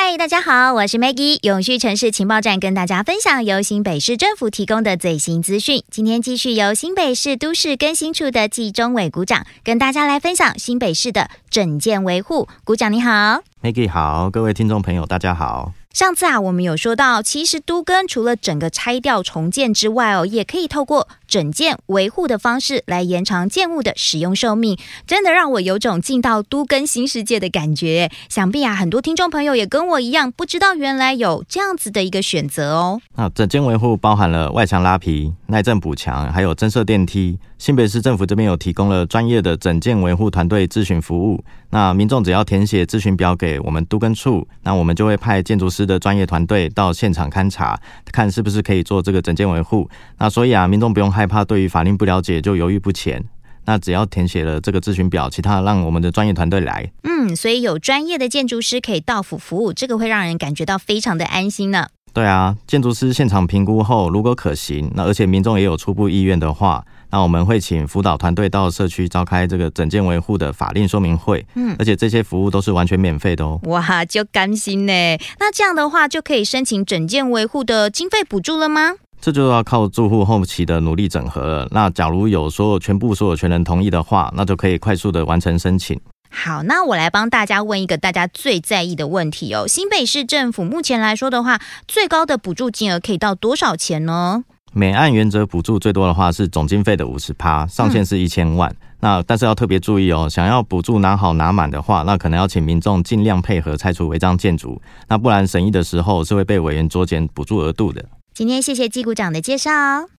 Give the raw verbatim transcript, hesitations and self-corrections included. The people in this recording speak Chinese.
嗨，大家好，我是 Maggie， 永续城市情报站跟大家分享由新北市政府提供的最新资讯。今天继续由新北市都市更新处的季中伟股长跟大家来分享新北市的整建维护。股长你好。 Maggie 好，各位听众朋友大家好。 上次啊，我们有说到，其实都更除了整个拆掉重建之外哦，也可以透过整建维护的方式来延长建物的使用寿命，真的让我有种进到都更新世界的感觉。想必啊，很多听众朋友也跟我一样，不知道原来有这样子的一个选择哦。 那整建维护包含了外墙拉皮、耐震补强，还有增设电梯。新北市政府这边有提供了专业的整建维护团队咨询服务。那民众只要填写咨询表给我们都更处，那我们就会派建筑师的专业团队到现场勘查，看是不是可以做这个整建维护。那所以啊，民众不用害怕对于法令不了解就犹豫不前。那只要填写了这个咨询表，其他让我们的专业团队来。 嗯，所以有专业的建筑师可以到府服务，这个会让人感觉到非常的安心呢。 对啊，建筑师现场评估后，如果可行，那而且民众也有初步意愿的话，那我们会请辅导团队到社区召开这个整建维护的法令说明会。嗯，而且这些服务都是完全免费的哦。 哇，就甘心呢。那这样的话，就可以申请整建维护的经费补助了吗？ 这就要靠住户后期的努力整合了。那假如有所有全部所有权人同意的话，那就可以快速的完成申请。 好，那我来帮大家问一个大家最在意的问题哦。新北市政府目前来说的话，最高的补助金额可以到多少钱呢？ 每案原则补助最多的话是总经费的 百分之五十， 上限是一千万。嗯，那但是要特别注意哦，想要补助拿好拿满的话，那可能要请民众尽量配合拆除违章建筑，那不然审议的时候是会被委员酌减补助额度的。 今天谢谢季股长的介绍。